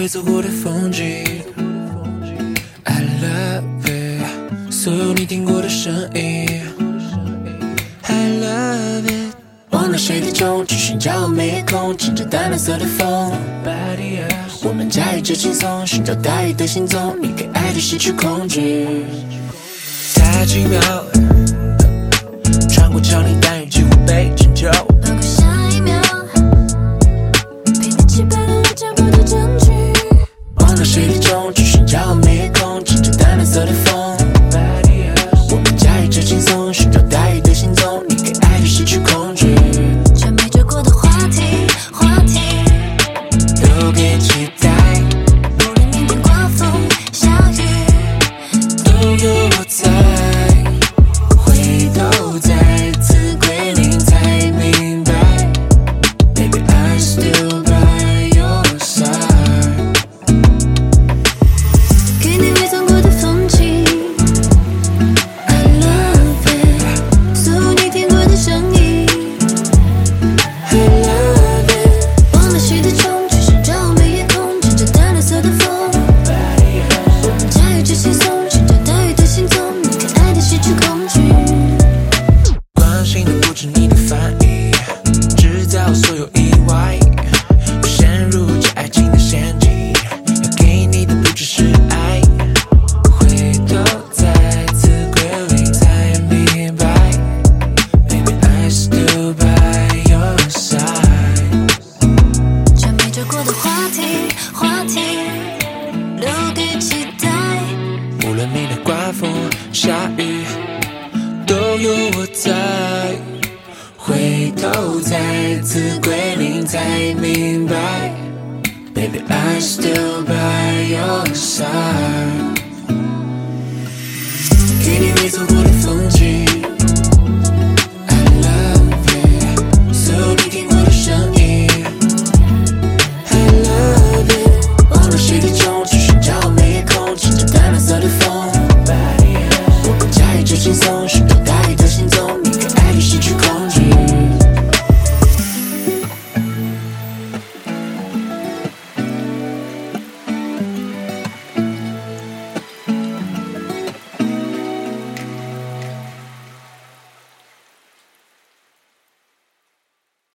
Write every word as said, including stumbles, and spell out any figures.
走过的风景 I love it， 所有你听过的声音 I love it， 忘了谁的钟，只寻找夜空，乘着淡蓝色的风，我们驾驭着轻松，寻找大雨的行踪，你给爱的失去控制，太奇妙，穿过桥林弹雨几乎被拯救， 包括下一秒陪你期盼的脚步的证据， 忘了谁的钟，只寻找夜空，乘着淡蓝色的风，我们驾驭着轻松，寻找大雨的行踪，你给爱的失去控制， 却没追过的话题话题， 留给期待， 无论明天刮风下雨， 都有我在，回头再次归零才明白 Baby I still by your side， 给你未走过的风景 I love it， 所有你听过的声音 I love it， 忘了谁的钟，只寻找夜空，乘着淡蓝色的风，我们驾驭着轻松，寻找大雨的行踪，你给爱的失去恐惧， 关心的不止你的反应，制造所有意外，我陷入这爱情的陷阱，要给你的不只是爱，回头再次归零才明白 Baby I still by your side， 却没追过的话题话题，留给期待， 无论明天刮风下雨，都有我在，回头再次归零才明白 Baby I still by your side。